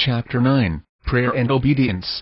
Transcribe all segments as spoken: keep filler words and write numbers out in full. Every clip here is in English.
Chapter nine, Prayer and Obedience.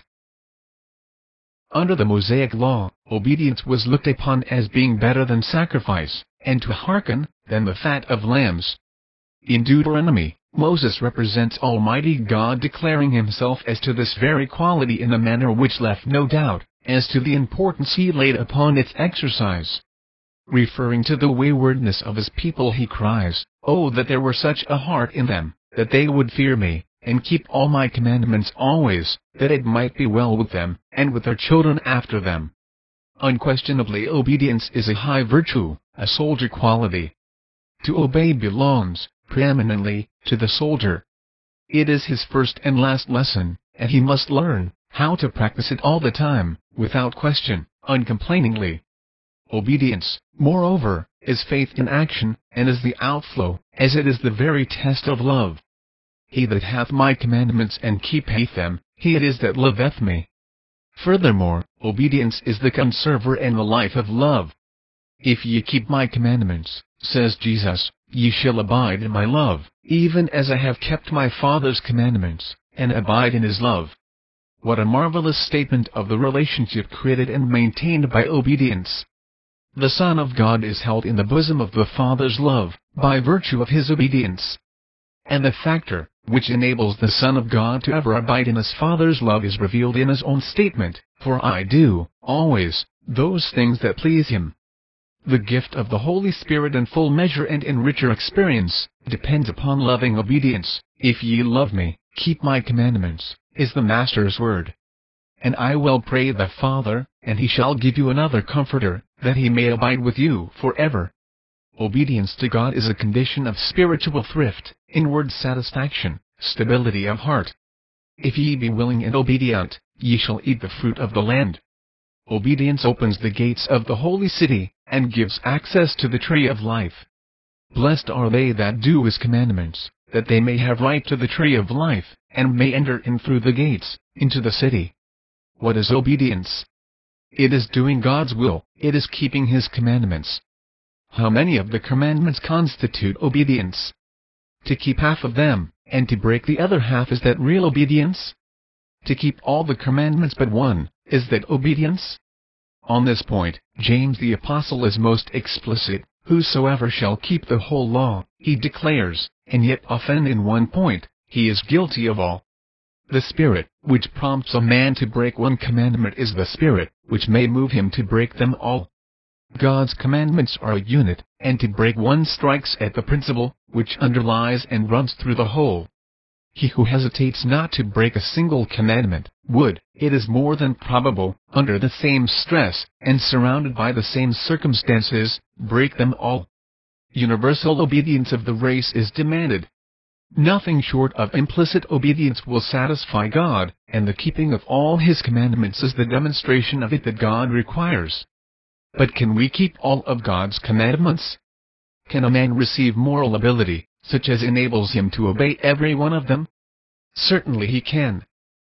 Under the Mosaic Law, obedience was looked upon as being better than sacrifice, and to hearken, than the fat of lambs. In Deuteronomy, Moses represents Almighty God declaring himself as to this very quality in a manner which left no doubt as to the importance he laid upon its exercise. Referring to the waywardness of his people, he cries, "Oh, that there were such a heart in them, that they would fear me, and keep all my commandments always, that it might be well with them, and with their children after them." Unquestionably, obedience is a high virtue, a soldier quality. To obey belongs, preeminently, to the soldier. It is his first and last lesson, and he must learn how to practice it all the time, without question, uncomplainingly. Obedience, moreover, is faith in action, and is the outflow, as it is the very test of love. "He that hath my commandments and keepeth them, he it is that loveth me." Furthermore, obedience is the conserver and the life of love. "If ye keep my commandments," says Jesus, "ye shall abide in my love, even as I have kept my Father's commandments, and abide in his love." What a marvelous statement of the relationship created and maintained by obedience! The Son of God is held in the bosom of the Father's love, by virtue of his obedience. And the factor which enables the Son of God to ever abide in his Father's love is revealed in his own statement, "For I do, always, those things that please him." The gift of the Holy Spirit in full measure and in richer experience, depends upon loving obedience. "If ye love me, keep my commandments," is the Master's word. "And I will pray the Father, and he shall give you another Comforter, that he may abide with you forever." Obedience to God is a condition of spiritual thrift, inward satisfaction, stability of heart. "If ye be willing and obedient, ye shall eat the fruit of the land." Obedience opens the gates of the holy city, and gives access to the tree of life. "Blessed are they that do his commandments, that they may have right to the tree of life, and may enter in through the gates, into the city." What is obedience? It is doing God's will, it is keeping his commandments. How many of the commandments constitute obedience? To keep half of them, and to break the other half, is that real obedience? To keep all the commandments but one, is that obedience? On this point, James the Apostle is most explicit. "Whosoever shall keep the whole law," he declares, "and yet offend in one point, he is guilty of all." The spirit which prompts a man to break one commandment is the spirit which may move him to break them all. God's commandments are a unit, and to break one strikes at the principle which underlies and runs through the whole. He who hesitates not to break a single commandment, would, it is more than probable, under the same stress, and surrounded by the same circumstances, break them all. Universal obedience of the race is demanded. Nothing short of implicit obedience will satisfy God, and the keeping of all his commandments is the demonstration of it that God requires. But can we keep all of God's commandments? Can a man receive moral ability, such as enables him to obey every one of them? Certainly he can.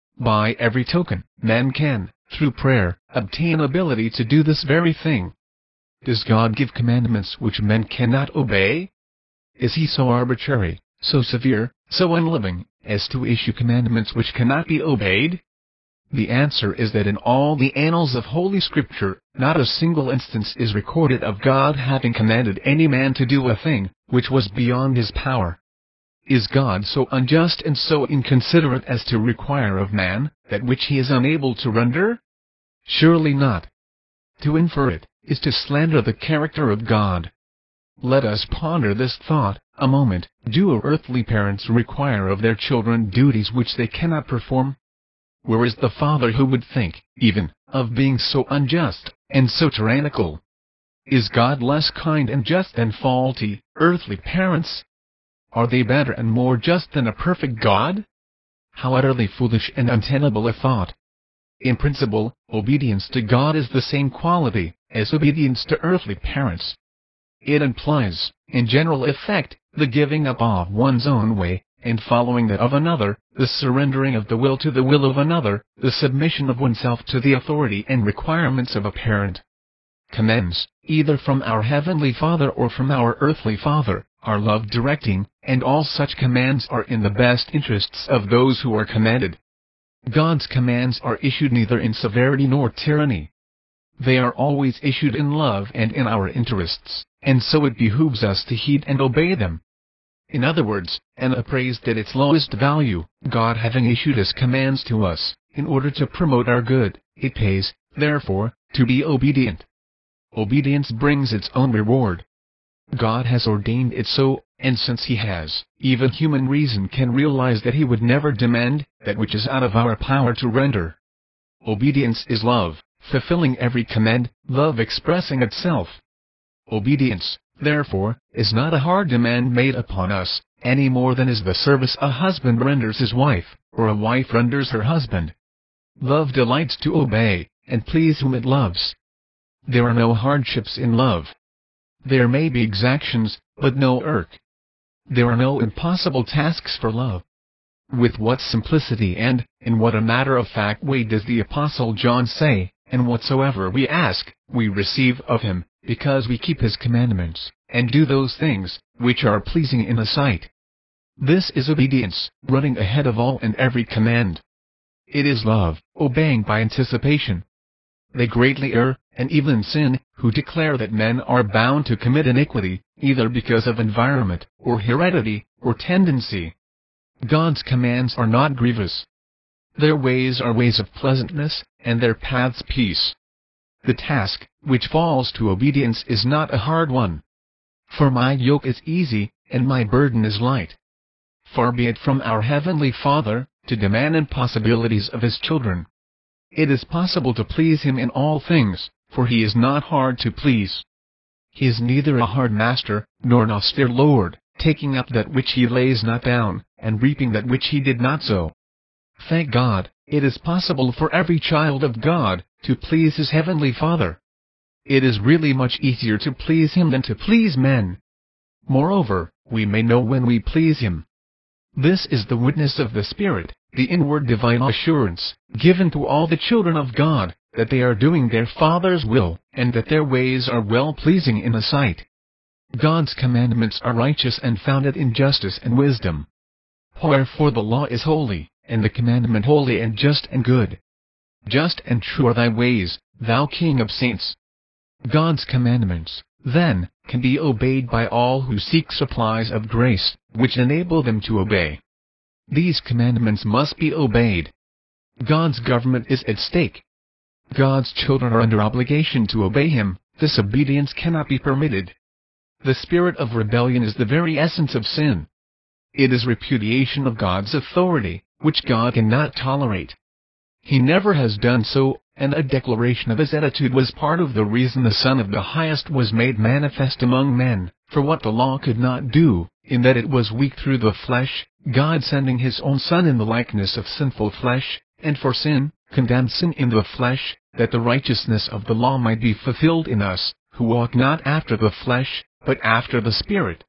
By every token, man can, through prayer, obtain ability to do this very thing. Does God give commandments which men cannot obey? Is he so arbitrary, so severe, so unloving, as to issue commandments which cannot be obeyed? The answer is that in all the annals of Holy Scripture, not a single instance is recorded of God having commanded any man to do a thing which was beyond his power. Is God so unjust and so inconsiderate as to require of man that which he is unable to render? Surely not. To infer it is to slander the character of God. Let us ponder this thought a moment. Do earthly parents require of their children duties which they cannot perform? Where is the father who would think, even, of being so unjust, and so tyrannical? Is God less kind and just than faulty, earthly parents? Are they better and more just than a perfect God? How utterly foolish and untenable a thought! In principle, obedience to God is the same quality as obedience to earthly parents. It implies, in general effect, the giving up of one's own way, and following that of another, the surrendering of the will to the will of another, the submission of oneself to the authority and requirements of a parent. commands, either from our Heavenly Father or from our earthly father, are love-directing, and all such commands are in the best interests of those who are commanded. God's commands are issued neither in severity nor tyranny. They are always issued in love and in our interests, and so it behooves us to heed and obey them. In other words, and appraised at its lowest value, God having issued His commands to us, in order to promote our good, it pays, therefore, to be obedient. Obedience brings its own reward. God has ordained it so, and since He has, even human reason can realize that He would never demand that which is out of our power to render. Obedience is love, fulfilling every command, love expressing itself. Obedience, therefore, is not a hard demand made upon us, any more than is the service a husband renders his wife, or a wife renders her husband. Love delights to obey, and please whom it loves. There are no hardships in love. There may be exactions, but no irk. There are no impossible tasks for love. With what simplicity and, in what a matter-of-fact way does the Apostle John say, "And whatsoever we ask, we receive of Him, because we keep His commandments, and do those things, which are pleasing in His sight." This is obedience, running ahead of all and every command. It is love, obeying by anticipation. They greatly err, and even sin, who declare that men are bound to commit iniquity, either because of environment, or heredity, or tendency. God's commands are not grievous. Their ways are ways of pleasantness, and their paths peace. The task, which falls to obedience, is not a hard one. For my yoke is easy, and my burden is light. Far be it from our Heavenly Father, to demand impossibilities of His children. It is possible to please Him in all things, for He is not hard to please. He is neither a hard master, nor an austere Lord, taking up that which He lays not down, and reaping that which He did not sow. Thank God, it is possible for every child of God to please his Heavenly Father. It is really much easier to please Him than to please men. Moreover, we may know when we please Him. This is the witness of the Spirit, the inward divine assurance, given to all the children of God, that they are doing their Father's will, and that their ways are well-pleasing in His sight. God's commandments are righteous and founded in justice and wisdom. Wherefore the law is holy, and the commandment holy and just and good. Just and true are thy ways, thou King of saints. God's commandments, then, can be obeyed by all who seek supplies of grace, which enable them to obey. These commandments must be obeyed. God's government is at stake. God's children are under obligation to obey Him. Disobedience cannot be permitted. The spirit of rebellion is the very essence of sin. It is repudiation of God's authority, which God cannot tolerate. He never has done so, and a declaration of His attitude was part of the reason the Son of the Highest was made manifest among men, for what the law could not do, in that it was weak through the flesh, God sending His own Son in the likeness of sinful flesh, and for sin, condemned sin in the flesh, that the righteousness of the law might be fulfilled in us, who walk not after the flesh, but after the Spirit.